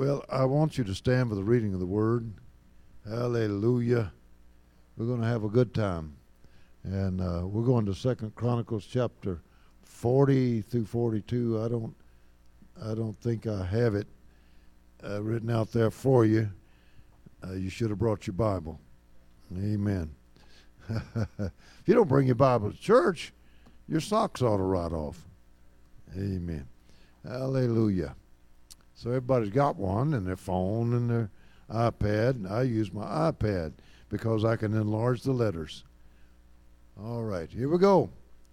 Well, I want you to stand for the reading of the Word. Hallelujah. We're going to have a good time. And we're going to 2 Chronicles chapter 40 through 42. I don't think I have it written out there for you. You should have brought your Bible. Amen. If you don't bring your Bible to church, your socks ought to rot off. Amen. Hallelujah. So everybody's got one, and their phone and their iPad. And I use my iPad because I can enlarge the letters. All right, here we go.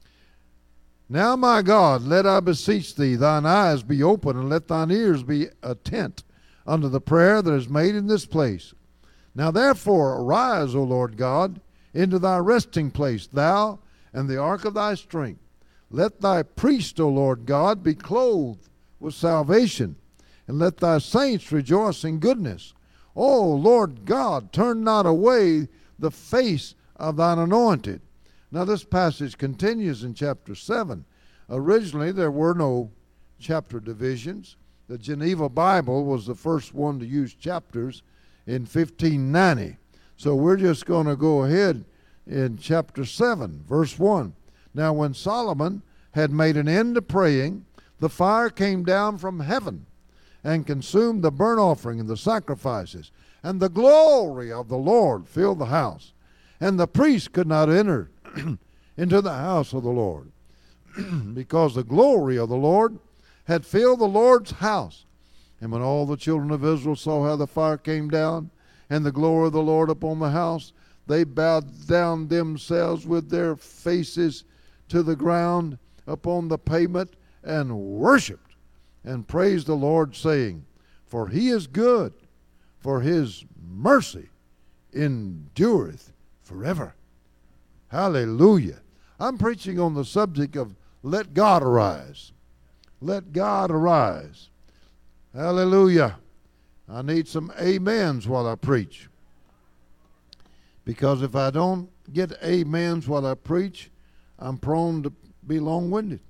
Now, my God, let I beseech thee, thine eyes be open, and let thine ears be attent unto the prayer that is made in this place. Now, therefore, arise, O Lord God, into thy resting place, thou and the ark of thy strength. Let thy priest, O Lord God, be clothed with salvation, and let thy saints rejoice in goodness. O Lord God, turn not away the face of thine anointed. Now this passage continues in chapter 7. Originally there were no chapter divisions. The Geneva Bible was the first one to use chapters in 1590. So we're just going to go ahead in chapter 7, verse 1. Now when Solomon had made an end of praying, the fire came down from heaven and consumed the burnt offering and the sacrifices, and the glory of the Lord filled the house. And the priest could not enter into the house of the Lord, because the glory of the Lord had filled the Lord's house. And when all the children of Israel saw how the fire came down, and the glory of the Lord upon the house, they bowed down themselves with their faces to the ground upon the pavement, and worshipped, and praised the Lord, saying, For he is good, for his mercy endureth forever. Hallelujah. I'm preaching on the subject of let God arise. Let God arise. Hallelujah. I need some amens while I preach. Because if I don't get amens while I preach, I'm prone to be long-winded.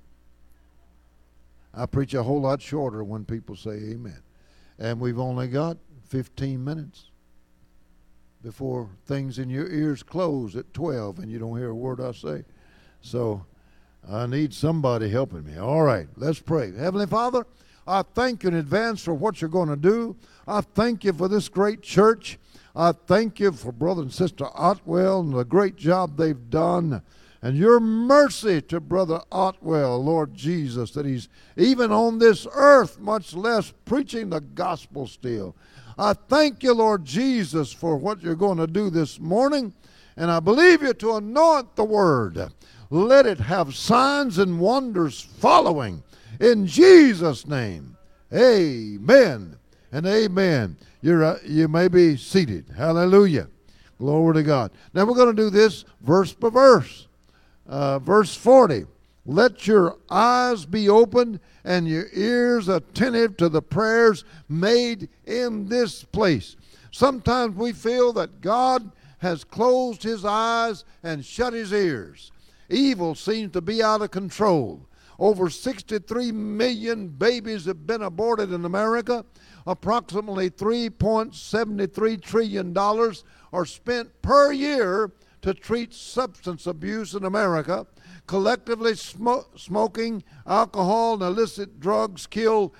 I preach a whole lot shorter when people say amen. And we've only got 15 minutes before things in your ears close at 12 and you don't hear a word I say. So I need somebody helping me. All right, let's pray. Heavenly Father, I thank you in advance for what you're going to do. I thank you for this great church. I thank you for Brother and Sister Otwell and the great job they've done. And your mercy to Brother Otwell, Lord Jesus, that he's even on this earth, much less preaching the gospel still. I thank you, Lord Jesus, for what you're going to do this morning. And I believe you to anoint the word. Let it have signs and wonders following. In Jesus' name, amen and amen. You may be seated. Hallelujah. Glory to God. Now we're going to do this verse by verse. Verse 40, let your eyes be open and your ears attentive to the prayers made in this place. Sometimes we feel that God has closed his eyes and shut his ears. Evil seems to be out of control. Over 63 million babies have been aborted in America. Approximately $3.73 trillion are spent per year to treat substance abuse in America. Collectively, smoking, alcohol, and illicit drugs kill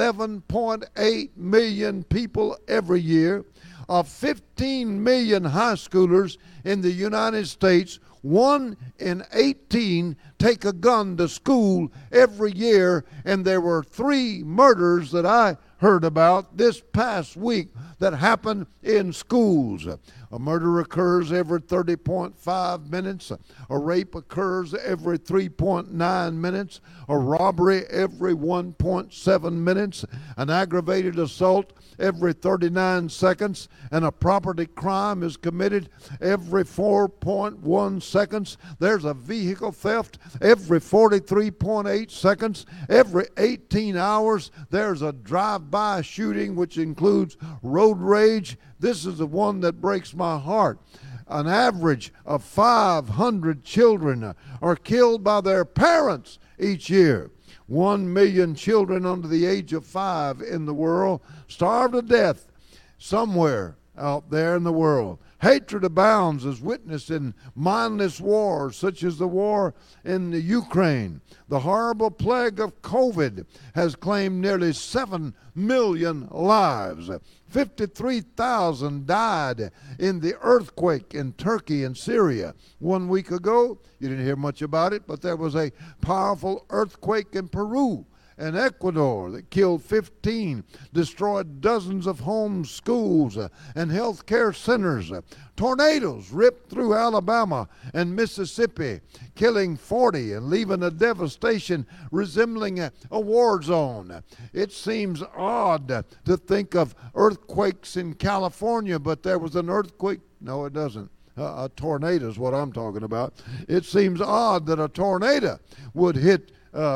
11.8 million people every year. Of 15 million high schoolers in the United States, 1 in 18 take a gun to school every year, and there were 3 murders that I heard about this past week that happened in schools. A murder occurs every 30.5 minutes. A rape occurs every 3.9 minutes. A robbery every 1.7 minutes. An aggravated assault every 39 seconds. And a property crime is committed every 4.1 seconds. There's a vehicle theft every 43.8 seconds. Every 18 hours, there's a drive-by shooting, which includes road rage. This is the one that breaks my heart. An average of 500 children are killed by their parents each year. 1 million children under the age of 5 in the world starve to death somewhere out there in the world. Hatred abounds as witnessed in mindless wars such as the war in the Ukraine. The horrible plague of COVID has claimed nearly 7 million lives. 53,000 died in the earthquake in Turkey and Syria 1 week ago. You didn't hear much about it, but there was a powerful earthquake in Peru and Ecuador that killed 15, destroyed dozens of homes, schools, and health care centers. Tornadoes ripped through Alabama and Mississippi, killing 40 and leaving a devastation resembling a war zone. It seems odd to think of earthquakes in California, but there was an earthquake. No, it doesn't. A tornado is what I'm talking about. It seems odd that a tornado would hit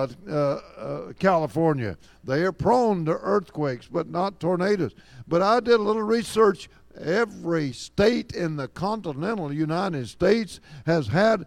California. They are prone to earthquakes, but not tornadoes. But I did a little research. Every state in the continental United States has had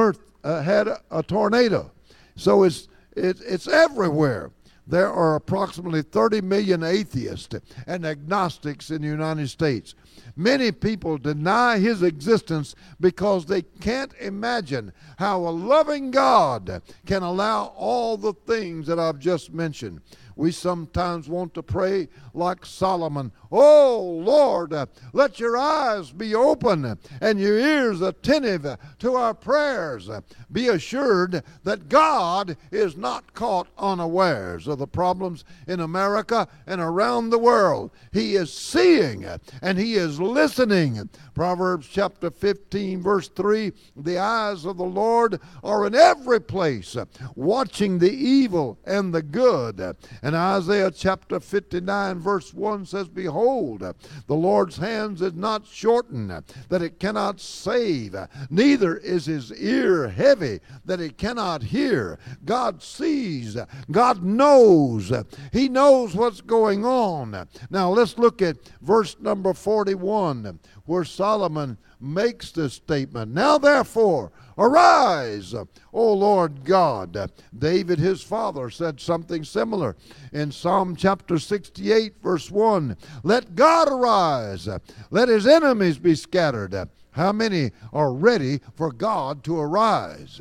a tornado. So it's everywhere. There are approximately 30 million atheists and agnostics in the United States. Many people deny his existence because they can't imagine how a loving God can allow all the things that I've just mentioned. We sometimes want to pray like Solomon. Oh, Lord, let your eyes be open and your ears attentive to our prayers. Be assured that God is not caught unawares of the problems in America and around the world. He is seeing and He is listening. Proverbs chapter 15, verse 3, the eyes of the Lord are in every place, watching the evil and the good. And Isaiah chapter 59, verse 1 says, Behold, the Lord's hands is not shortened, that it cannot save, neither is his ear heavy, that it cannot hear. God sees, God knows, He knows what's going on. Now let's look at verse number 41, where Solomon makes this statement. Now therefore, arise, O Lord God. David, his father, said something similar in Psalm chapter 68, verse 1. Let God arise, let his enemies be scattered. How many are ready for God to arise?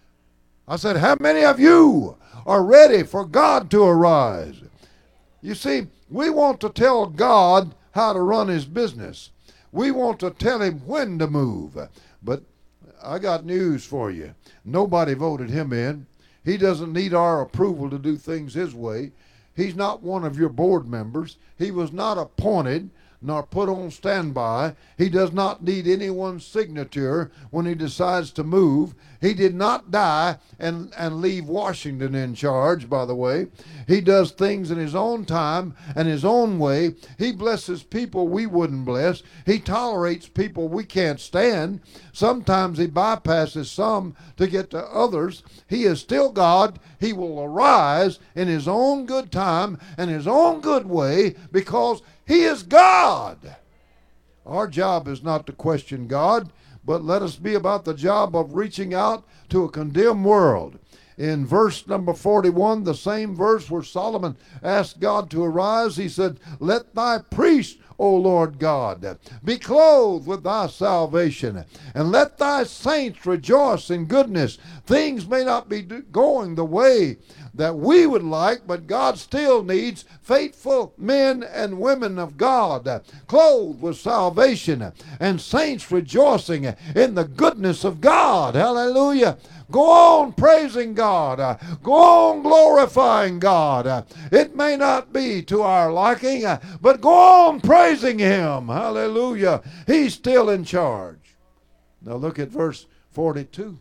I said, how many of you are ready for God to arise? You see, we want to tell God how to run his business. We want to tell him when to move. But I got news for you. Nobody voted him in. He doesn't need our approval to do things his way. He's not one of your board members. He was not appointed nor put on standby. He does not need anyone's signature when he decides to move. He did not die and leave Washington in charge, by the way. He does things in his own time and his own way. He blesses people we wouldn't bless. He tolerates people we can't stand. Sometimes he bypasses some to get to others. He is still God. He will arise in his own good time and his own good way because He is God. Our job is not to question God, but let us be about the job of reaching out to a condemned world. In verse number 41, the same verse where Solomon asked God to arise, he said, Let thy priests, O Lord God, be clothed with thy salvation, and let thy saints rejoice in goodness. Things may not be going the way that we would like, but God still needs faithful men and women of God, clothed with salvation, and saints rejoicing in the goodness of God. Hallelujah. Go on praising God. Go on glorifying God. It may not be to our liking, but go on praising Him. Hallelujah. He's still in charge. Now look at verse 42.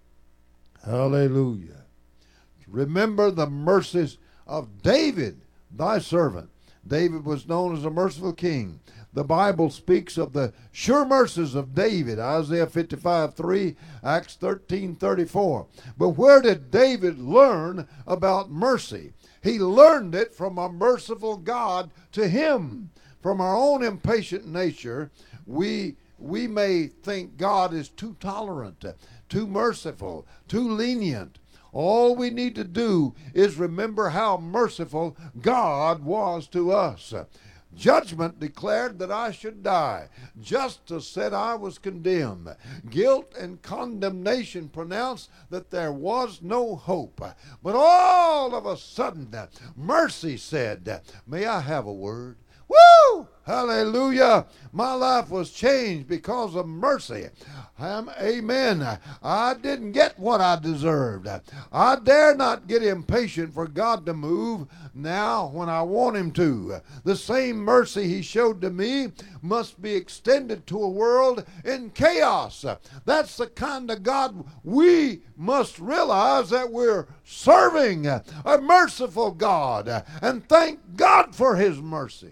Hallelujah. Remember the mercies of David, thy servant. David was known as a merciful king. The Bible speaks of the sure mercies of David, Isaiah 55:3, Acts 13:34. But where did David learn about mercy? He learned it from a merciful God to him. From our own impatient nature, we may think God is too tolerant, too merciful, too lenient. All we need to do is remember how merciful God was to us. Judgment declared that I should die. Justice said I was condemned. Guilt and condemnation pronounced that there was no hope. But all of a sudden, mercy said, may I have a word? Woo! Hallelujah. My life was changed because of mercy. Amen. I didn't get what I deserved. I dare not get impatient for God to move now when I want him to. The same mercy he showed to me must be extended to a world in chaos. That's the kind of God we must realize that we're serving, a merciful God, and thank God for his mercy.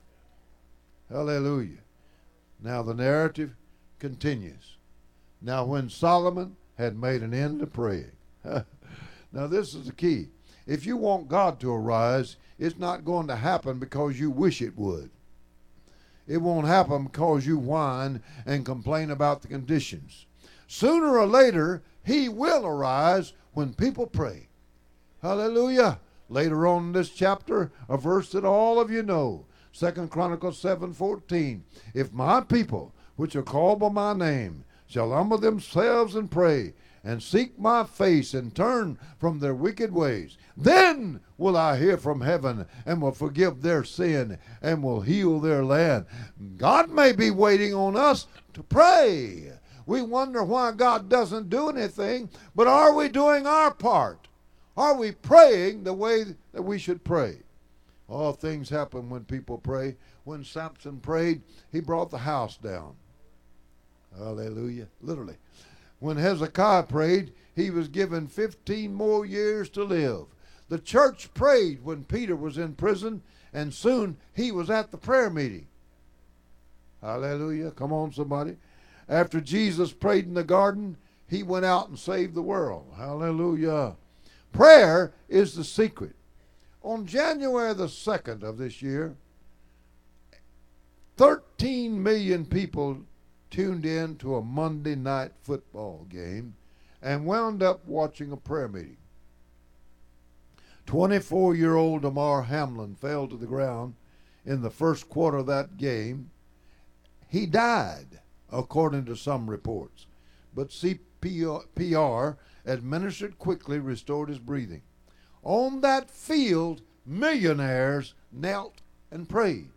Hallelujah. Now the narrative continues. Now when Solomon had made an end of praying. Now this is the key. If you want God to arise, it's not going to happen because you wish it would. It won't happen because you whine and complain about the conditions. Sooner or later, he will arise when people pray. Hallelujah. Later on in this chapter, a verse that all of you know, 2 Chronicles 7:14. If my people, which are called by my name, shall humble themselves and pray, and seek my face, and turn from their wicked ways, then will I hear from heaven, and will forgive their sin, and will heal their land. God may be waiting on us to pray. We wonder why God doesn't do anything, but are we doing our part? Are we praying the way that we should pray? All things happen when people pray. When Samson prayed, he brought the house down. Hallelujah. Literally. When Hezekiah prayed, he was given 15 more years to live. The church prayed when Peter was in prison, and soon he was at the prayer meeting. Hallelujah. Come on, somebody. After Jesus prayed in the garden, he went out and saved the world. Hallelujah. Prayer is the secret. On January the 2nd of this year, 13 million people tuned in to a Monday night football game and wound up watching a prayer meeting. 24-year-old Damar Hamlin fell to the ground in the first quarter of that game. He died, according to some reports, but CPR administered quickly restored his breathing. On that field, millionaires knelt and prayed.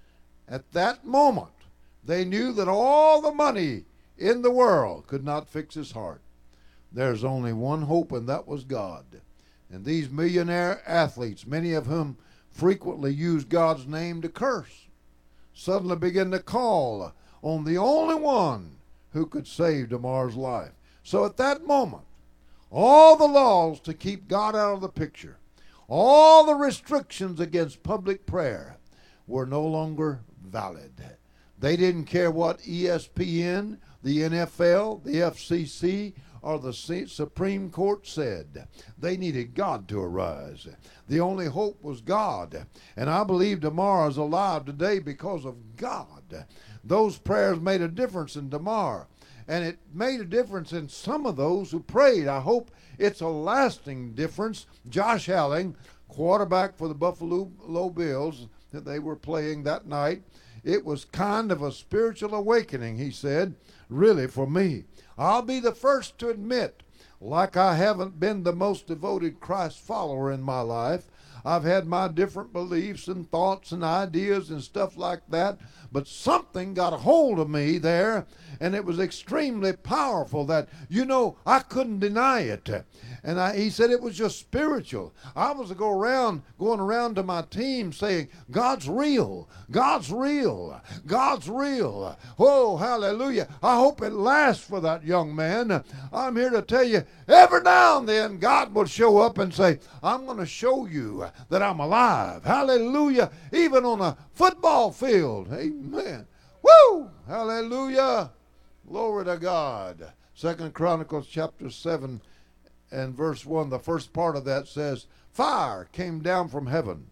At that moment, they knew that all the money in the world could not fix his heart. There's only one hope, and that was God. And these millionaire athletes, many of whom frequently use God's name to curse, suddenly began to call on the only one who could save Damar's life. So at that moment, all the laws to keep God out of the picture, all the restrictions against public prayer were no longer valid. They didn't care what ESPN, the NFL, the FCC, or the Supreme Court said. They needed God to arise. The only hope was God. And I believe Damar is alive today because of God. Those prayers made a difference in Damar. And it made a difference in some of those who prayed. I hope it's a lasting difference. Josh Allen, quarterback for the Buffalo Bills, that they were playing that night, it was kind of a spiritual awakening, he said, really for me. I'll be the first to admit, like I haven't been the most devoted Christ follower in my life. I've had my different beliefs and thoughts and ideas and stuff like that, but something got a hold of me there, and it was extremely powerful that, I couldn't deny it. And he said it was just spiritual. I was going around to my team saying, God's real, God's real, God's real. Oh, hallelujah. I hope it lasts for that young man. I'm here to tell you, every now and then God will show up and say, I'm going to show you that I'm alive. Hallelujah. Even on a football field. Amen. Woo! Hallelujah. Glory to God. 2 Chronicles chapter 7 and verse 1, the first part of that says, fire came down from heaven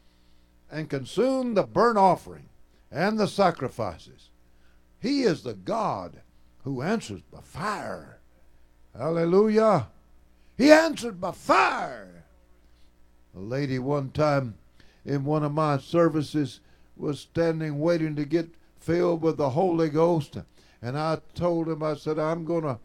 and consumed the burnt offering and the sacrifices. He is the God who answers by fire. Hallelujah. He answered by fire. A lady one time in one of my services was standing waiting to get filled with the Holy Ghost. And I told him, I said, I'm gonna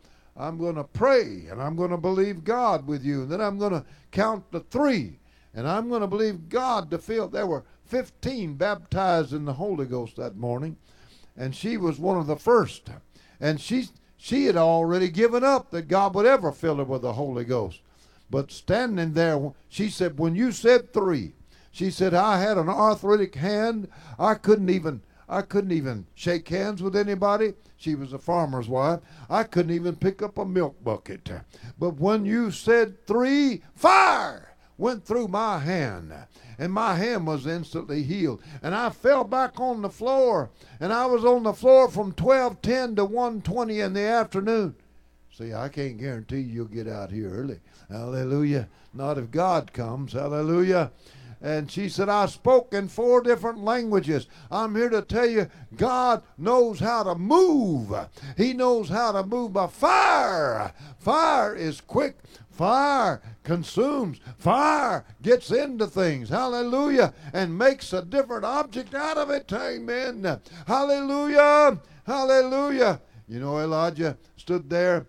pray, and I'm gonna believe God with you. And then I'm gonna count to 3, and I'm gonna believe God to fill. There were 15 baptized in the Holy Ghost that morning, and she was one of the first. And she had already given up that God would ever fill her with the Holy Ghost. But standing there, she said, when you said 3, she said, I had an arthritic hand. I couldn't even shake hands with anybody. She was a farmer's wife. I couldn't even pick up a milk bucket. But when you said 3, fire went through my hand, and my hand was instantly healed. And I fell back on the floor, and I was on the floor from 12:10 to 1:20 in the afternoon. See, I can't guarantee you'll get out here early. Hallelujah. Not if God comes. Hallelujah. And she said, I spoke in 4 different languages. I'm here to tell you, God knows how to move. He knows how to move by fire. Fire is quick. Fire consumes. Fire gets into things. Hallelujah. And makes a different object out of it. Amen. Hallelujah. Hallelujah. You know, Elijah stood there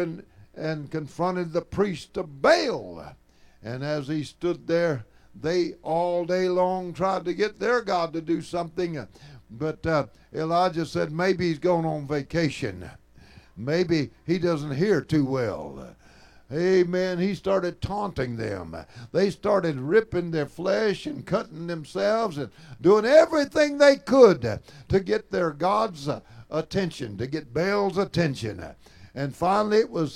and confronted the priest of Baal. And as he stood there, they all day long tried to get their God to do something. But Elijah said, maybe he's going on vacation. Maybe he doesn't hear too well. Amen. He started taunting them. They started ripping their flesh and cutting themselves and doing everything they could to get their God's attention, to get Baal's attention. And finally it was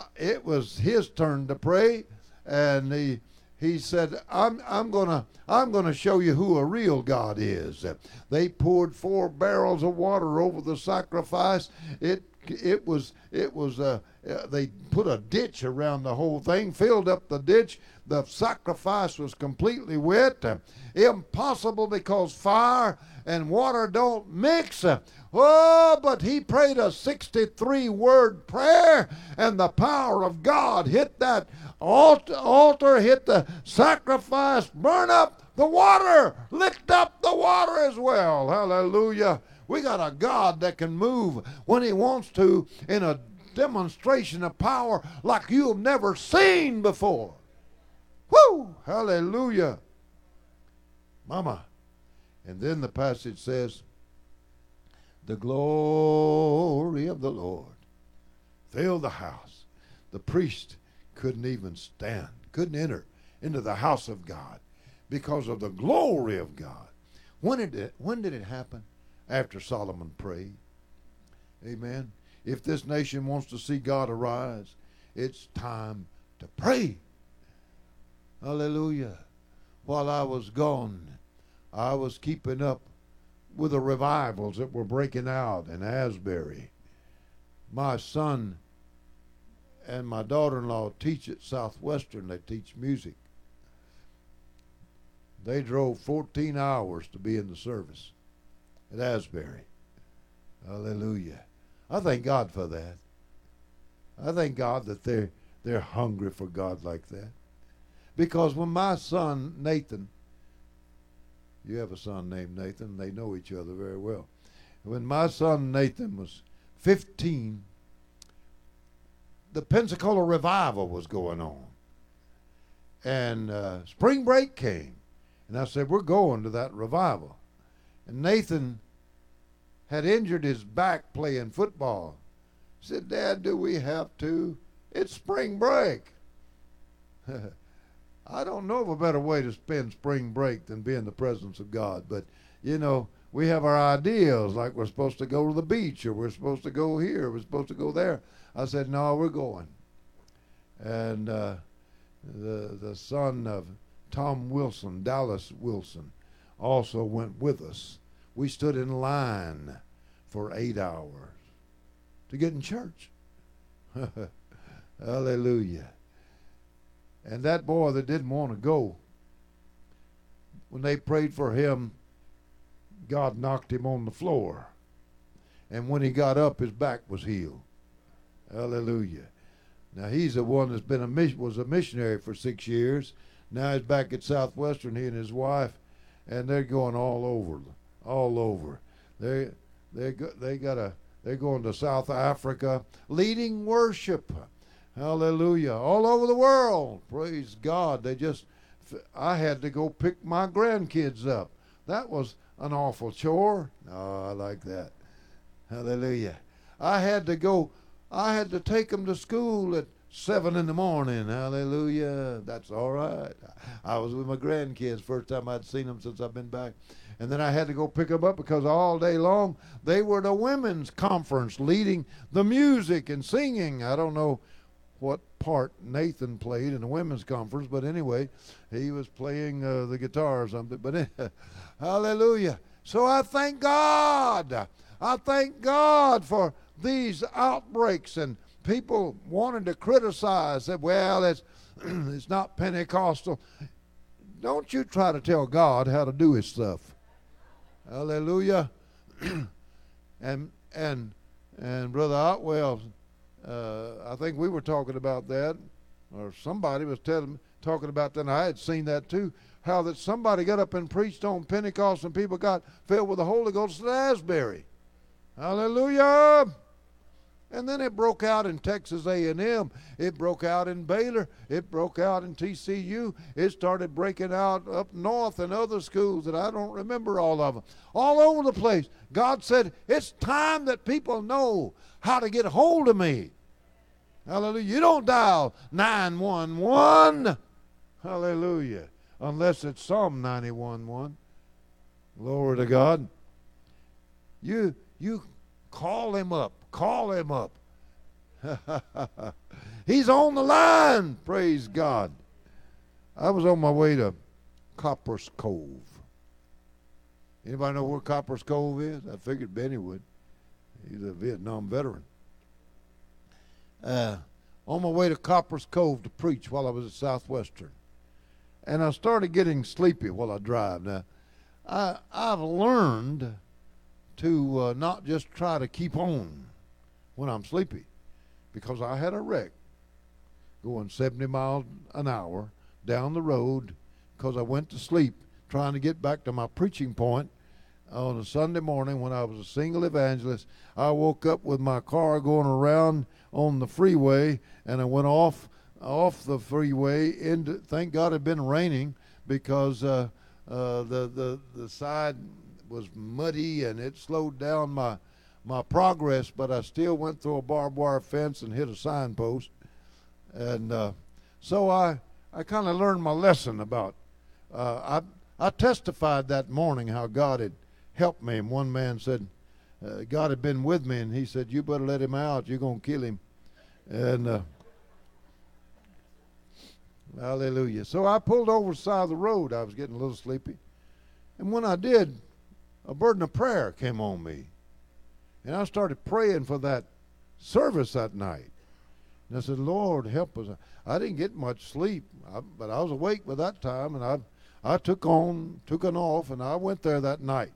his turn to pray, and he said, I'm gonna show you who a real God is. They poured 4 barrels of water over the sacrifice. They put a ditch around the whole thing, filled up the ditch. The sacrifice was completely wet. Impossible, because fire and water don't mix. Oh, but he prayed a 63-word prayer, and the power of God hit that altar, hit the sacrifice, burn up the water, licked up the water as well. Hallelujah. We got a God that can move when he wants to in a demonstration of power like you've never seen before. Woo! Hallelujah. Mama. And then the passage says, the glory of the Lord filled the house. The priest couldn't even stand, couldn't enter into the house of God because of the glory of God. When did it happen? After Solomon prayed. Amen. If this nation wants to see God arise, it's time to pray. Hallelujah. While I was gone, I was keeping up with the revivals that were breaking out in Asbury. My son and my daughter-in-law teach at Southwestern. They teach music. They drove 14 hours to be in the service at Asbury. Hallelujah. I thank God for that. I thank God that they're hungry for God like that. Because when my son Nathan, you have a son named Nathan, they know each other very well. When my son Nathan was 15, the Pensacola revival was going on. And spring break came. And I said, we're going to that revival. And Nathan had injured his back playing football. He said, Dad, do we have to? It's spring break. I don't know of a better way to spend spring break than be in the presence of God. But, you know, we have our ideals, like we're supposed to go to the beach, or we're supposed to go here, or we're supposed to go there. I said, no, we're going. And the son of Tom Wilson, Dallas Wilson, also went with us. We stood in line for 8 hours to get in church. Hallelujah. And that boy that didn't want to go, when they prayed for him, God knocked him on the floor. And when he got up, his back was healed. Hallelujah. Now he's the one that's been was a missionary for 6 years. Now he's back at Southwestern, he and his wife, and they're going all over, all over. They're going to South Africa, leading worship. Hallelujah. All over the world. Praise God. I had to go pick my grandkids up. That was an awful chore. Oh, I like that. Hallelujah. I had to take them to school at 7 in the morning. Hallelujah. That's all right. I was with my grandkids first time I'd seen them since I've been back. And then I had to go pick them up because all day long they were at a women's conference leading the music and singing. I don't know what part Nathan played in the women's conference, but anyway, he was playing the guitar or something. But hallelujah. So I thank God. I thank God for these outbreaks and people wanting to criticize that, well, it's not Pentecostal. Don't you try to tell God how to do his stuff. Hallelujah. and Brother Otwell, I think we were talking about that, or somebody was talking about that, and I had seen that too, how that somebody got up and preached on Pentecost and people got filled with the Holy Ghost at Asbury. Hallelujah. And then it broke out in Texas A&M. It broke out in Baylor. It broke out in TCU. It started breaking out up north in other schools that I don't remember all of them. All over the place. God said, it's time that people know how to get a hold of me. Hallelujah. You don't dial 911. Hallelujah. Unless it's Psalm 91:1. Glory to God. You call him up. Call him up. He's on the line. Praise God. I was on my way to Copper's Cove. Anybody know where Copper's Cove is? I figured Benny would. He's a Vietnam veteran. On my way to Copper's Cove to preach while I was at Southwestern. And I started getting sleepy while I drive. Now, I've learned to not just try to keep on when I'm sleepy, because I had a wreck going 70 miles an hour down the road because I went to sleep trying to get back to my preaching point on a Sunday morning when I was a single evangelist. I woke up with my car going around on the freeway, and I went off the freeway into, thank God it had been raining, because the side was muddy and it slowed down my progress, but I still went through a barbed wire fence and hit a signpost. And so I kind of learned my lesson about, I testified that morning how God had helped me. And one man said, God had been with me, and he said, you better let him out, you're going to kill him. And hallelujah. So I pulled over the side of the road. I was getting a little sleepy. And when I did, a burden of prayer came on me. And I started praying for that service that night. And I said, Lord, help us. I didn't get much sleep, but I was awake by that time, and I took it off, and I went there that night.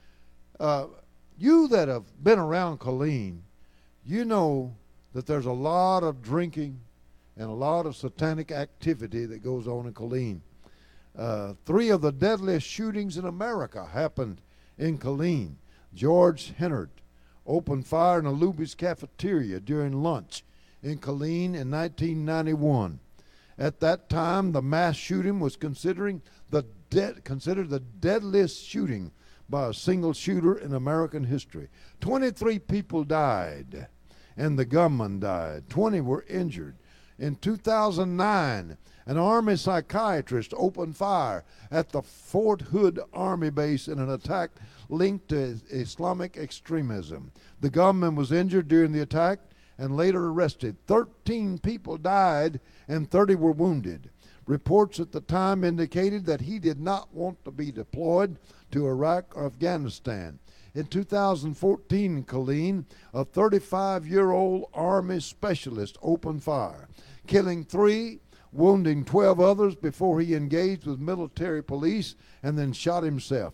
You that have been around Killeen, you know that there's a lot of drinking and a lot of satanic activity that goes on in Killeen. 3 of the deadliest shootings in America happened in Killeen. George Hennard opened fire in a Luby's cafeteria during lunch in Killeen in 1991. At that time, the mass shooting was considered the deadliest shooting by a single shooter in American history. 23 people died, and the gunman died. 20 were injured. In 2009, an Army psychiatrist opened fire at the Fort Hood Army base in an attack linked to Islamic extremism. The gunman was injured during the attack and later arrested. 13 people died and 30 were wounded. Reports at the time indicated that he did not want to be deployed to Iraq or Afghanistan. In 2014 in Killeen, a 35-year-old Army specialist opened fire, killing 3, wounding 12 others before he engaged with military police and then shot himself.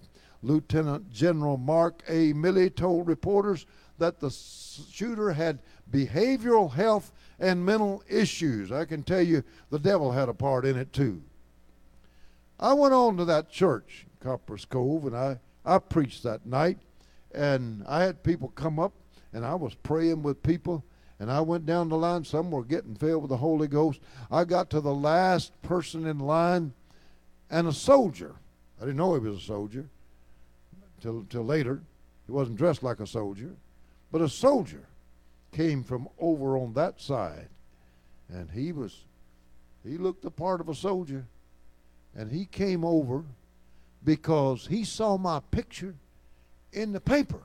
Lieutenant General Mark A. Milley told reporters that the shooter had behavioral health and mental issues. I can tell you the devil had a part in it too. I went on to that church, Copper's Cove, and I preached that night. And I had people come up, and I was praying with people. And I went down the line. Some were getting filled with the Holy Ghost. I got to the last person in line, and a soldier. I didn't know he was a soldier till later. He wasn't dressed like a soldier. But a soldier came from over on that side. And he looked the part of a soldier. And he came over because he saw my picture in the paper.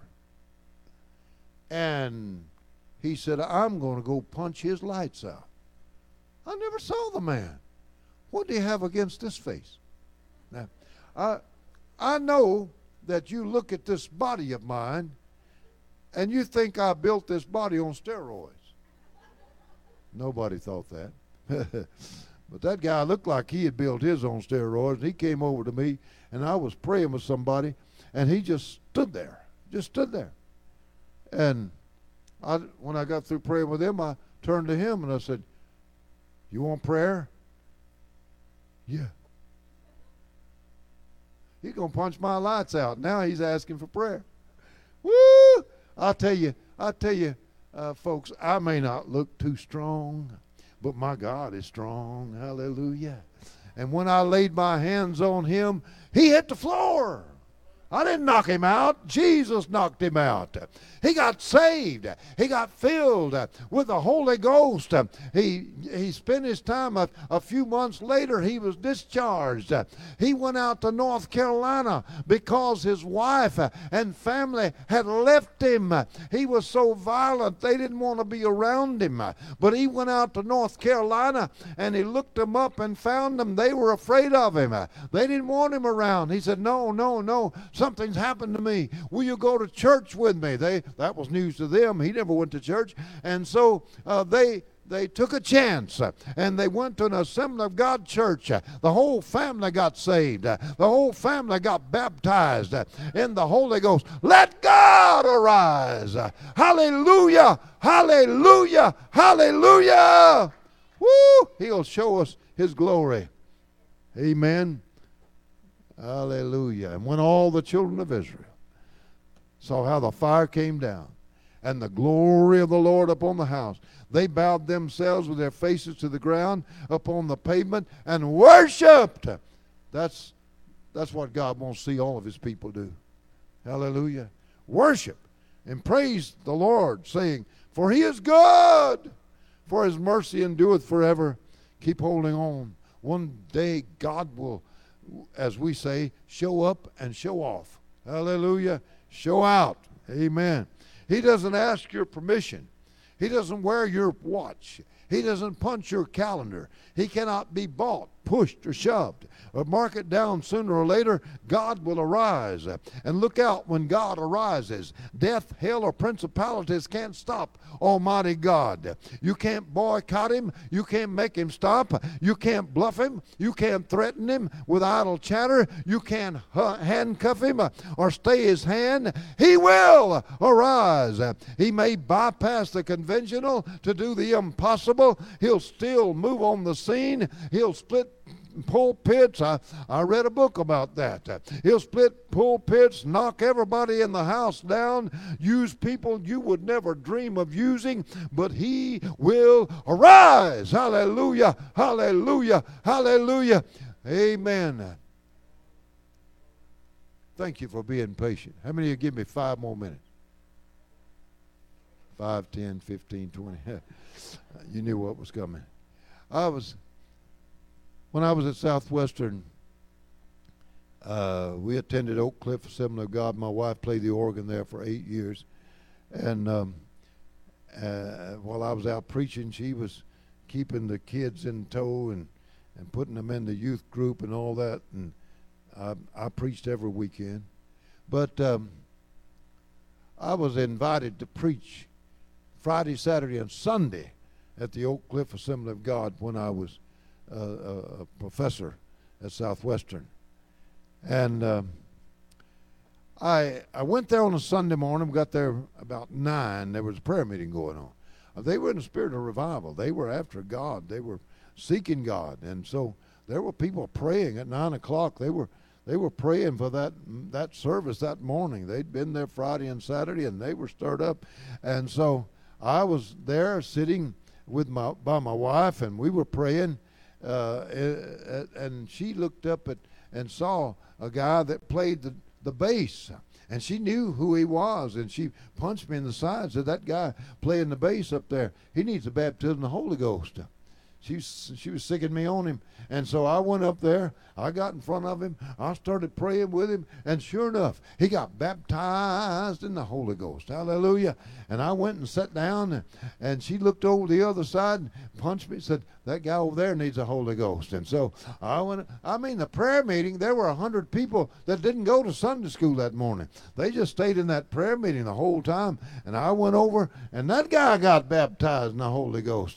And he said, I'm going to go punch his lights out. I never saw the man. What do you have against this face? Now, I know that you look at this body of mine and you think I built this body on steroids. Nobody thought that. But that guy looked like he had built his on steroids. And he came over to me, and I was praying with somebody, and he just stood there. And when I got through praying with him, I turned to him and I said, you want prayer? Yeah. He's going to punch my lights out. Now he's asking for prayer. Woo! I'll tell you, folks, I may not look too strong, but my God is strong. Hallelujah. And when I laid my hands on him, he hit the floor. I didn't knock him out. Jesus knocked him out. He got saved. He got filled with the Holy Ghost. He spent his time. A few months later, he was discharged. He went out to North Carolina because his wife and family had left him. He was so violent, they didn't want to be around him. But he went out to North Carolina, and he looked them up and found them. They were afraid of him. They didn't want him around. He said, no. Something's happened to me. Will you go to church with me? That was news to them. He never went to church. And so they took a chance, and they went to an Assembly of God church. The whole family got saved. The whole family got baptized in the Holy Ghost. Let God arise. Hallelujah, hallelujah, hallelujah. Woo! He'll show us his glory. Amen. Hallelujah. And when all the children of Israel saw how the fire came down and the glory of the Lord upon the house, they bowed themselves with their faces to the ground upon the pavement and worshiped. That's what God wants to see all of his people do. Hallelujah. Worship and praise the Lord, saying, for he is good, for his mercy endureth forever. Keep holding on. One day God will, as we say, show up and show off. Hallelujah. Show out. Amen. He doesn't ask your permission. He doesn't wear your watch. He doesn't punch your calendar. He cannot be bought, pushed, or shoved, or mark it down. Sooner or later, God will arise. And look out when God arises. Death, hell, or principalities can't stop Almighty God. You can't boycott him. You can't make him stop. You can't bluff him. You can't threaten him with idle chatter. You can't handcuff him or stay his hand. He will arise. He may bypass the conventional to do the impossible. He'll still move on the scene. He'll split pulpits. I read a book about that. He'll split pulpits, knock everybody in the house down, use people you would never dream of using, but he will arise. Hallelujah, hallelujah, hallelujah. Amen. Thank you for being patient. How many of you give me 5 more minutes? 5, 10, 15, 20. You knew what was coming. When I was at Southwestern, we attended Oak Cliff Assembly of God. My wife played the organ there for 8 years. And while I was out preaching, she was keeping the kids in tow and putting them in the youth group and all that. And I preached every weekend. But I was invited to preach Friday, Saturday, and Sunday at the Oak Cliff Assembly of God when I was a professor at Southwestern. And I went there on a Sunday morning. We got there about 9. There was a prayer meeting going on. They were in a spirit of revival. They were after God. They were seeking God. And so there were people praying at 9 o'clock. They were praying for that service that morning. They'd been there Friday and Saturday, and they were stirred up. And so I was there sitting by my wife, and we were praying. And she looked up and saw a guy that played the bass. And she knew who he was, and she punched me in the side and said, that guy playing the bass up there, he needs the baptism of the Holy Ghost. She was sicking me on him. And so I went up there. I got in front of him. I started praying with him. And sure enough, he got baptized in the Holy Ghost. Hallelujah. And I went and sat down. And she looked over the other side and punched me and said, that guy over there needs the Holy Ghost. And so the prayer meeting, there were 100 people that didn't go to Sunday school that morning. They just stayed in that prayer meeting the whole time. And I went over, and that guy got baptized in the Holy Ghost.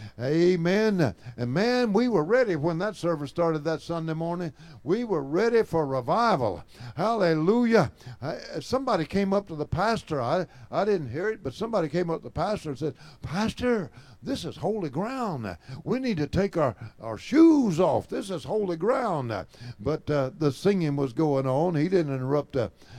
Amen. And man, we were ready when that service started that Sunday morning. We were ready for revival. Hallelujah. Somebody came up to the pastor. I didn't hear it, but somebody came up to the pastor and said, Pastor, this is holy ground. We need to take our shoes off. This is holy ground. But the singing was going on. He didn't interrupt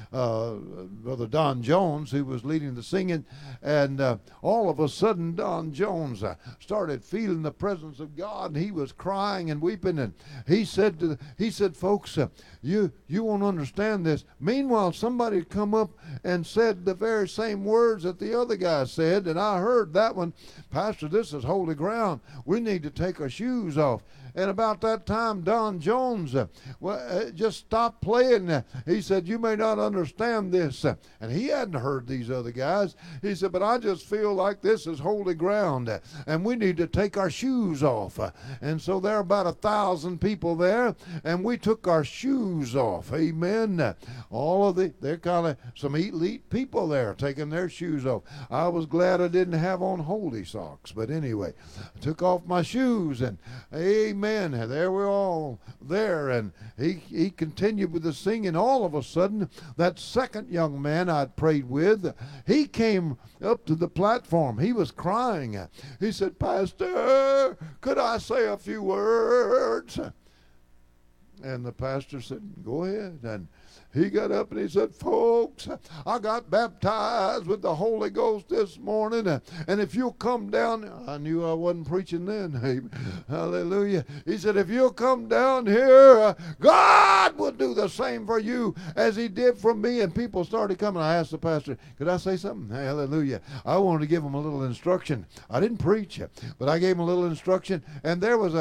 Brother Don Jones, who was leading the singing. And all of a sudden, Don Jones started feeling the presence of God, and he was crying and weeping. And he said, folks, you won't understand this. Meanwhile, somebody had come up and said the very same words that the other guy said, and I heard that one. Pastor, this is holy ground. We need to take our shoes off. And about that time, Don Jones just stopped playing. He said, you may not understand this. And he hadn't heard these other guys. He said, but I just feel like this is holy ground, and we need to take our shoes off. And so there are about 1,000 people there, and we took our shoes off. Amen. They're kind of some elite people there taking their shoes off. I was glad I didn't have on holy socks. But anyway, I took off my shoes, and amen. There we're all there, and he continued with the singing. All of a sudden, that second young man I'd prayed with, he came up to the platform. He was crying. He said, Pastor, could I say a few words? And the pastor said, go ahead. And he got up and he said, folks, I got baptized with the Holy Ghost this morning, and if you'll come down, I knew I wasn't preaching then. Hallelujah. He said, if you'll come down here, God will do the same for you as he did for me. And people started coming. I asked the pastor, could I say something? Hallelujah. I wanted to give him a little instruction. I didn't preach, but I gave him a little instruction. And there was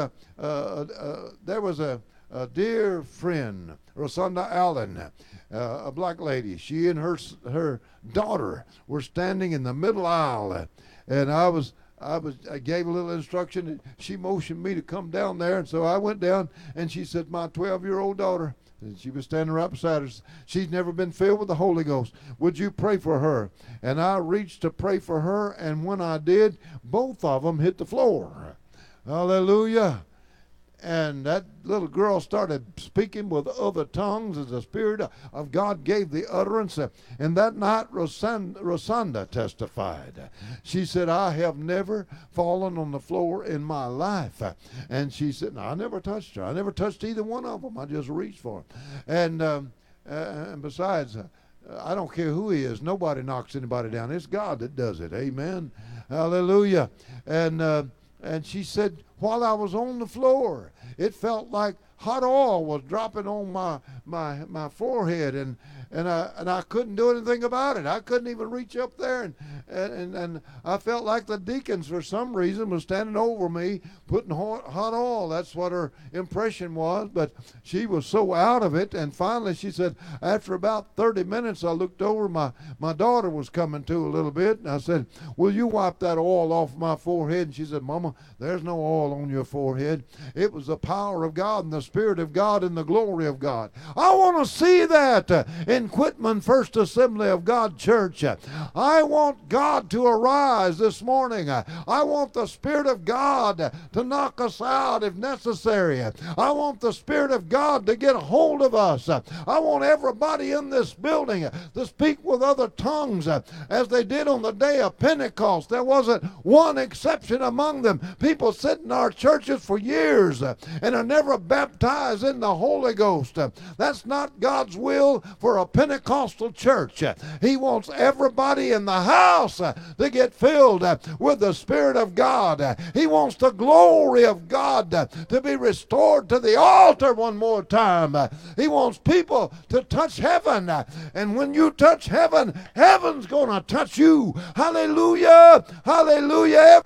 a dear friend, Rosanda Allen, a black lady. She and her daughter were standing in the middle aisle, and I gave a little instruction, and she motioned me to come down there, and so I went down, and she said, my 12-year-old daughter, and she was standing right beside her, she's never been filled with the Holy Ghost. Would you pray for her? And I reached to pray for her, and when I did, both of them hit the floor. Hallelujah. And that little girl started speaking with other tongues as the Spirit of God gave the utterance. And that night, Rosanda testified. She said, I have never fallen on the floor in my life. And she said, no, I never touched her. I never touched either one of them. I just reached for them. And besides, I don't care who he is. Nobody knocks anybody down. It's God that does it. Amen. Hallelujah. And she said, while I was on the floor, it felt like hot oil was dropping on my forehead, and I couldn't do anything about it. I couldn't even reach up there, and I felt like the deacons for some reason was standing over me putting hot oil. That's what her impression was, but she was so out of it. And finally she said, after about 30 minutes, I looked over, my daughter was coming to a little bit, and I said, will you wipe that oil off my forehead? And she said, Mama, there's no oil oil on your forehead. It was the power of God and the Spirit of God and the glory of God. I want to see that in Quitman First Assembly of God Church. I want God to arise this morning. I want the Spirit of God to knock us out if necessary. I want the Spirit of God to get a hold of us. I want everybody in this building to speak with other tongues as they did on the day of Pentecost. There wasn't one exception among them. People sit in our churches for years and are never baptized in the Holy Ghost. That's not God's will for a Pentecostal church. He wants everybody in the house to get filled with the Spirit of God. He wants the glory of God to be restored to the altar one more time. He wants people to touch heaven. And when you touch heaven, heaven's going to touch you. Hallelujah! Hallelujah!